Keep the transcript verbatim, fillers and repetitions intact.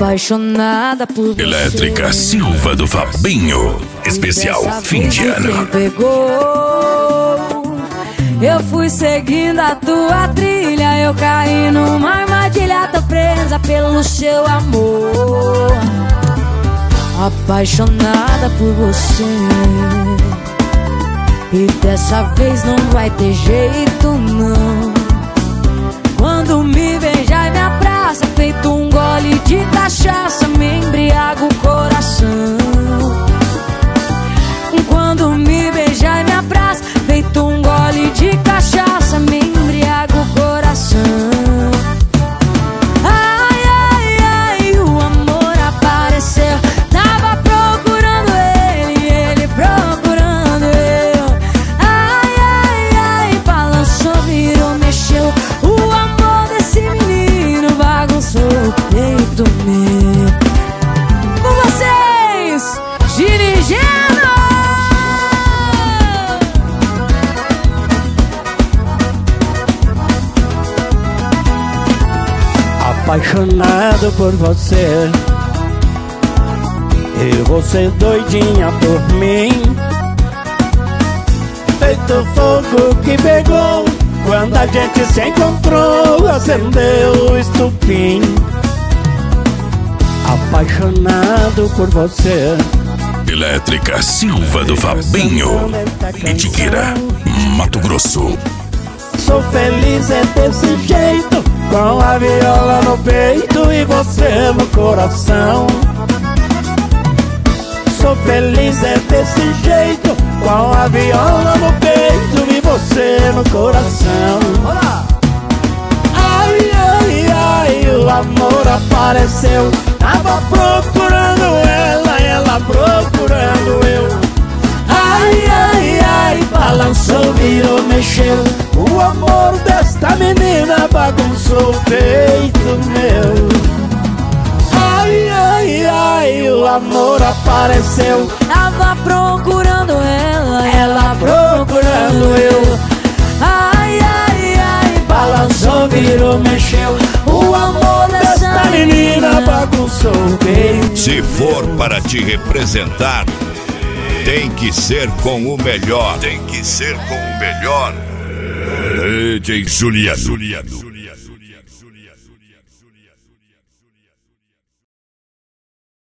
apaixonada por você. Elétrica Silva do Fabinho. Especial fim de ano. Pegou. Eu fui seguindo a tua trilha, eu caí numa armadilha, tô presa pelo seu amor. Apaixonada por você, e dessa vez não vai ter jeito não. Quando me beija e me abraça, feito um gole de cachaça, me embriaga o coração. Quando me beija e me abraça, feito um gole de cachaça, me embriaga o coração. Ai, ai, ai, o amor apareceu. Tava procurando ele, ele procurando eu. Ai, ai, ai, balançou, virou, mexeu. O amor desse menino bagunçou o peito meu. Com vocês, dirigindo. Apaixonado por você, e você doidinha por mim. Feito fogo que pegou quando a gente se encontrou, acendeu o estupim. Apaixonado por você. Elétrica Silva do Fabinho. Itiquira, Mato Grosso. Sou feliz é desse jeito, com a viola no peito e você no coração. Sou feliz é desse jeito, com a viola no peito e você no coração. Ai, ai, ai, o amor apareceu. Tava procurando ela, ela procurando eu. Ai, ai, ai, balançou, virou, mexeu. O amor desta menina bagunçou o peito meu. Ai, ai, ai, o amor apareceu. Tava procurando ela, Ela procurando eu. ai, ai, ai, Balançou, virou, mexeu. O amor desta menina bagunçou o peito. Se for para te representar, tem que ser com o melhor. Tem que ser com o melhor. D J Juliano.